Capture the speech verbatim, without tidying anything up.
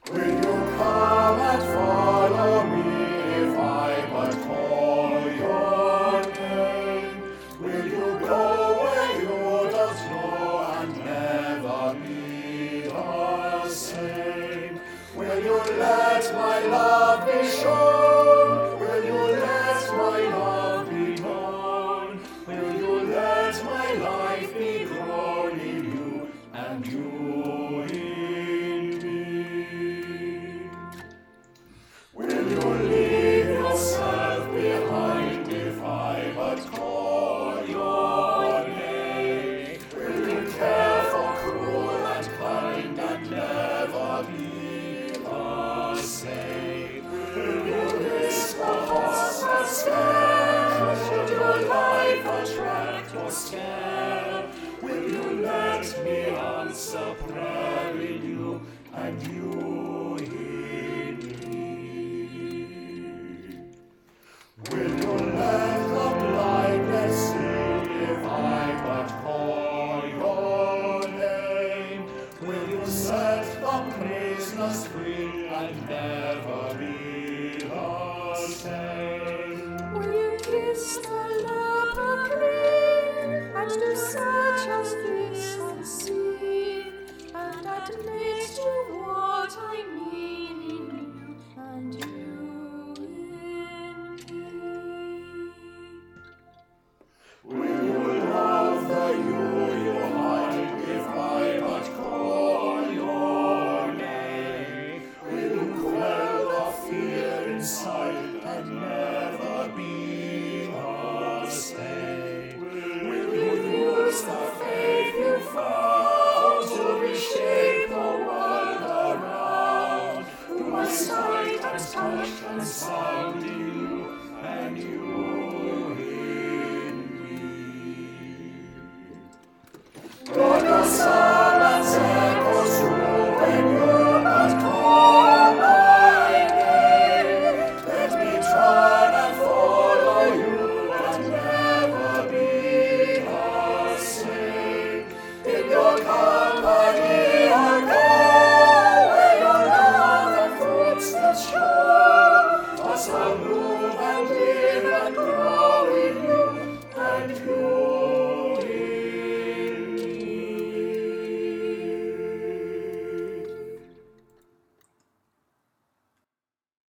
Will you come and follow me if I but call your name? Will you go where you don't know and never be the same? Will you let my love be shown? Will you let my love be known? Will you let my life be grown in you and you in me? Will you leave yourself behind if I but call your name? Will you care for cruel and kind and never be the same? Will you risk the horse and scare? Should your life attract or scare? Will you let me answer prayer in you and you